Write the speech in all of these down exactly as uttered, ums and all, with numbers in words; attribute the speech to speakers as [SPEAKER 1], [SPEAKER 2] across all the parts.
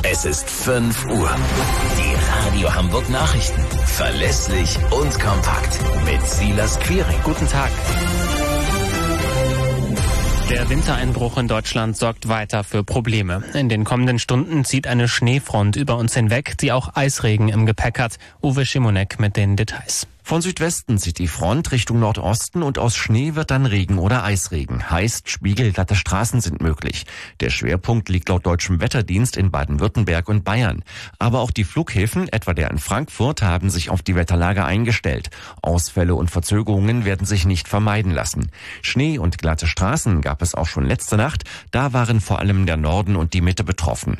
[SPEAKER 1] Es ist fünf Uhr. Die Radio Hamburg Nachrichten. Verlässlich und kompakt. Mit Silas Quiring.
[SPEAKER 2] Guten Tag. Der Wintereinbruch in Deutschland sorgt weiter für Probleme. In den kommenden Stunden zieht eine Schneefront über uns hinweg, die auch Eisregen im Gepäck hat. Uwe Schimonek mit den Details.
[SPEAKER 3] Von Südwesten zieht die Front Richtung Nordosten und aus Schnee wird dann Regen oder Eisregen. Heißt, spiegelglatte Straßen sind möglich. Der Schwerpunkt liegt laut deutschem Wetterdienst in Baden-Württemberg und Bayern. Aber auch die Flughäfen, etwa der in Frankfurt, haben sich auf die Wetterlage eingestellt. Ausfälle und Verzögerungen werden sich nicht vermeiden lassen. Schnee und glatte Straßen gab es auch schon letzte Nacht. Da waren vor allem der Norden und die Mitte betroffen.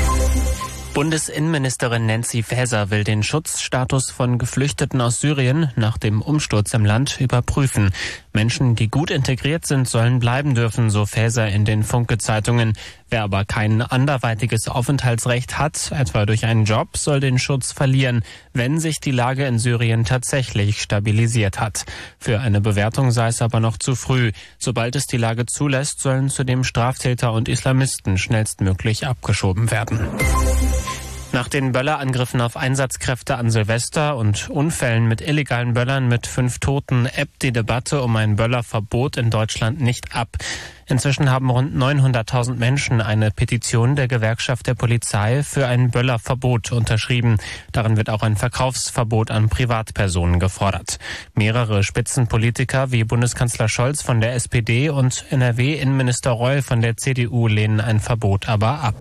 [SPEAKER 2] Bundesinnenministerin Nancy Faeser will den Schutzstatus von Geflüchteten aus Syrien nach dem Umsturz im Land überprüfen. Menschen, die gut integriert sind, sollen bleiben dürfen, so Faeser in den Funke-Zeitungen. Wer aber kein anderweitiges Aufenthaltsrecht hat, etwa durch einen Job, soll den Schutz verlieren, wenn sich die Lage in Syrien tatsächlich stabilisiert hat. Für eine Bewertung sei es aber noch zu früh. Sobald es die Lage zulässt, sollen zudem Straftäter und Islamisten schnellstmöglich abgeschoben werden. Nach den Böllerangriffen auf Einsatzkräfte an Silvester und Unfällen mit illegalen Böllern mit fünf Toten ebbt die Debatte um ein Böllerverbot in Deutschland nicht ab. Inzwischen haben rund neunhunderttausend Menschen eine Petition der Gewerkschaft der Polizei für ein Böllerverbot unterschrieben. Darin wird auch ein Verkaufsverbot an Privatpersonen gefordert. Mehrere Spitzenpolitiker wie Bundeskanzler Scholz von der S P D und N R W-Innenminister Reul von der C D U lehnen ein Verbot aber ab.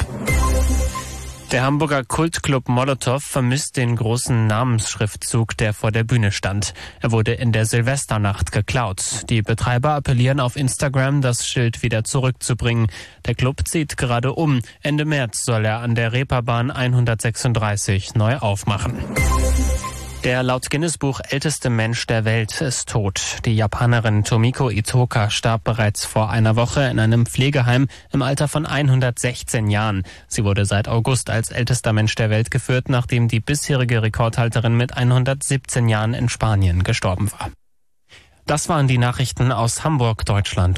[SPEAKER 2] Der Hamburger Kultclub Molotow vermisst den großen Namensschriftzug, der vor der Bühne stand. Er wurde in der Silvesternacht geklaut. Die Betreiber appellieren auf Instagram, das Schild wieder zurückzubringen. Der Club zieht gerade um. Ende März soll er an der Reeperbahn hundertsechsunddreißig neu aufmachen. Der laut Guinness-Buch älteste Mensch der Welt ist tot. Die Japanerin Tomiko Itoka starb bereits vor einer Woche in einem Pflegeheim im Alter von hundertsechzehn Jahren. Sie wurde seit August als ältester Mensch der Welt geführt, nachdem die bisherige Rekordhalterin mit hundertsiebzehn Jahren in Spanien gestorben war. Das waren die Nachrichten aus Hamburg, Deutschland.